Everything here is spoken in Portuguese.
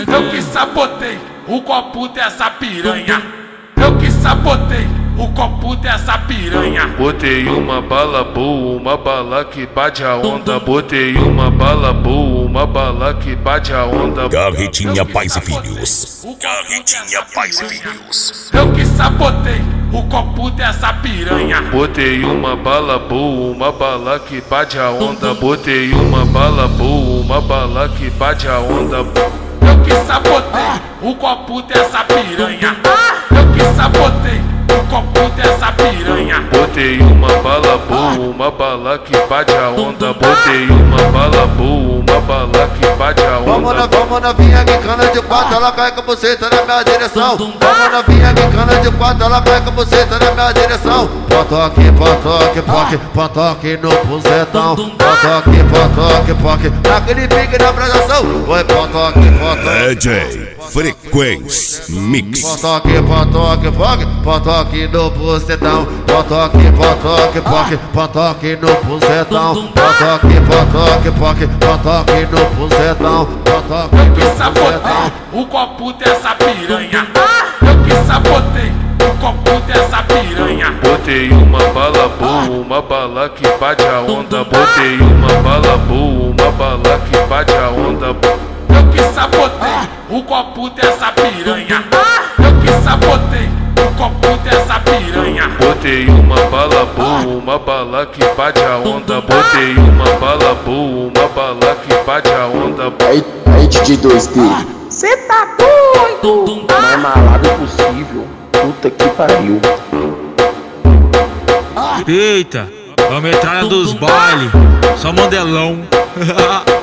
Eu que sabotei o copo dessa piranha. Eu que sabotei o copo dessa piranha. Botei uma bala boa, uma bala que bate a onda. Botei uma bala boa, uma bala que bate a onda. Carretinha Pais e Filhos. Carretinha Pais e Filhos. Eu que sabotei o copo dessa piranha. Botei uma bala boa, uma bala que bate a onda. Botei uma bala boa, uma bala que bate a onda. Eu que sabotei o copo dessa piranha. Eu que sabotei o copo dessa piranha. Botei uma bala boa, uma bala que bate a onda. Botei uma bala boa, uma bala que bate a onda. Vamos novinha que cana de quatro, ela cai com a buceta na minha direção. Vamos novinha que cana de quatro, ela cai com a buceta na minha direção. Potoque, potoque, poque, potoque no bucetão. Potoque, potoque, poque, naquele pique na abraçação. Oi, potoque, potoque. DJ Frequência Mix. Potoque, potoque, poque, potoque no bucetão. Potoque, potoque, poque, potoque no bucetão. Potoque, potoque, poque, potoque no bucetão. Potoque Eu no que sabotei o copo dessa piranha. Eu que sabotei o copo dessa piranha. Botei uma bala boa, uma bala que bate a onda. Botei uma bala boa, uma bala que bate a onda. Eu que sabotei o copo dessa piranha. Eu que sabotei o copo dessa piranha. Botei uma bala boa, uma bala que bate a onda. Botei uma bala boa, uma bala que bate a onda. Aí DJ 2D, cê tá doido? Mais malado possível. Puta que pariu. Eita, a metralha dos baile, só modelão.